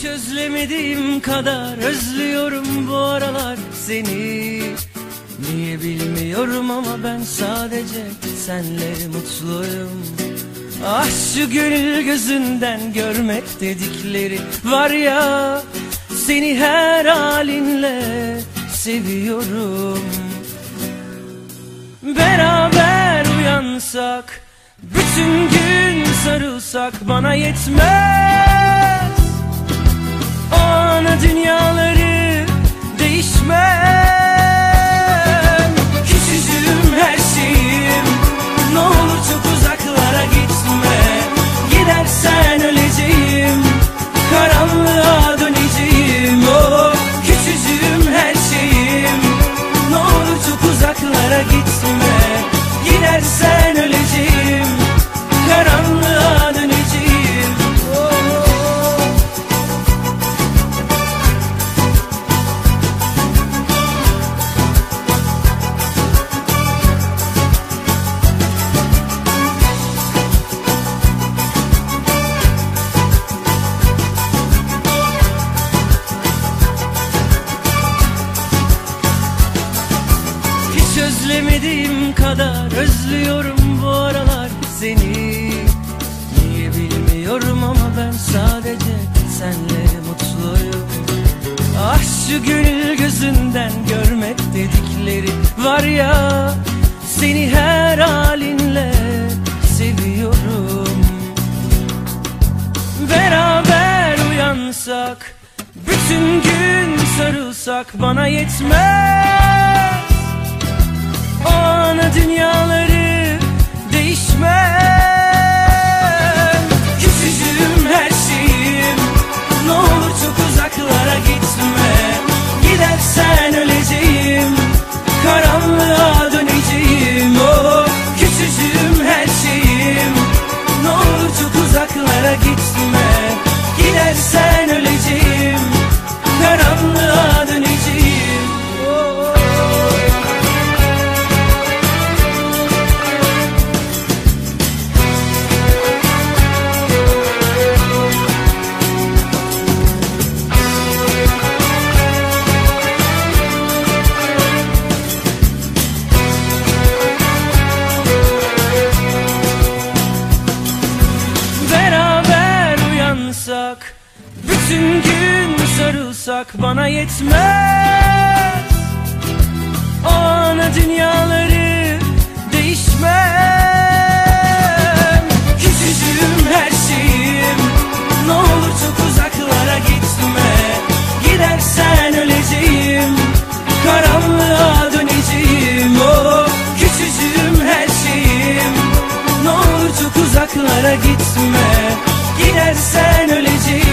Hiç özlemediğim kadar özlüyorum bu aralar seni. Niye bilmiyorum ama ben sadece senle mutluyum. Ah şu gönül gözünden görmek dedikleri var ya, seni her halinle seviyorum. Beraber uyansak, bütün gün sarılsak bana yetmez. O ana dünyaları değişmez. Küçücüğüm her şeyim, ne olur çok uzaklara gitme. Gidersen öleceğim, karanlığa döneceğim. Oh, küçücüğüm her şeyim, ne olur çok uzaklara gitme. Gidersen öleceğim, karanlığa döneceğim. Oh. Hiç özlemediğim kadar özlüyorum bu aralar seni. Niye bilmiyorum ama ben sadece senle mutluyum. Ah şu gönül gözünden görmek dedikleri var ya, seni her halinle seviyorum. Beraber uyansak, bütün gün sarılsak bana yetmez. O ana dünyaları değişmez. Küçücüğüm her şeyim, ne olur çok uzaklara gitme. Gidersen öleceğim, karanlığa döneceğim. Oh, küçücüğüm her şeyim, ne olur çok uzaklara gitme. Gidersen öleceğim, karanlığa döneceğim. Oh. Bütün gün sarılsak bana yetmez. O ana dünyaları değişmez. Küçücüğüm her şeyim, ne olur çok uzaklara gitme. Gidersen öleceğim, karanlığa döneceğim. Oh, küçücüğüm her şeyim, ne olur çok uzaklara gitme. Gidersen öleceğim,